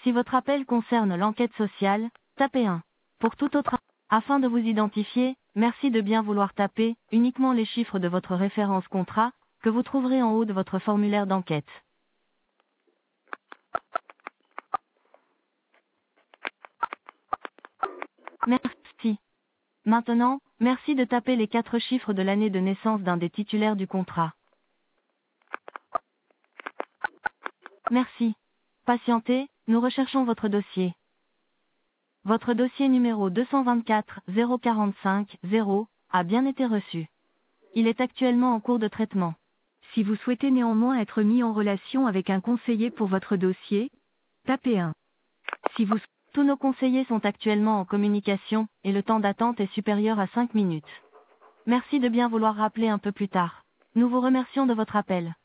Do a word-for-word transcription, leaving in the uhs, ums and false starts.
Si votre appel concerne l'enquête sociale, tapez un. Pour tout autre, afin de vous identifier, merci de bien vouloir taper uniquement les chiffres de votre référence contrat, que vous trouverez en haut de votre formulaire d'enquête. Merci. Maintenant, merci de taper les quatre chiffres de l'année de naissance d'un des titulaires du contrat. Merci. Patientez, nous recherchons votre dossier. Votre dossier numéro deux cent vingt-quatre zéro quarante-cinq zéro a bien été reçu. Il est actuellement en cours de traitement. Si vous souhaitez néanmoins être mis en relation avec un conseiller pour votre dossier, tapez un. Si vous Tous nos conseillers sont actuellement en communication, et le temps d'attente est supérieur à cinq minutes. Merci de bien vouloir rappeler un peu plus tard. Nous vous remercions de votre appel.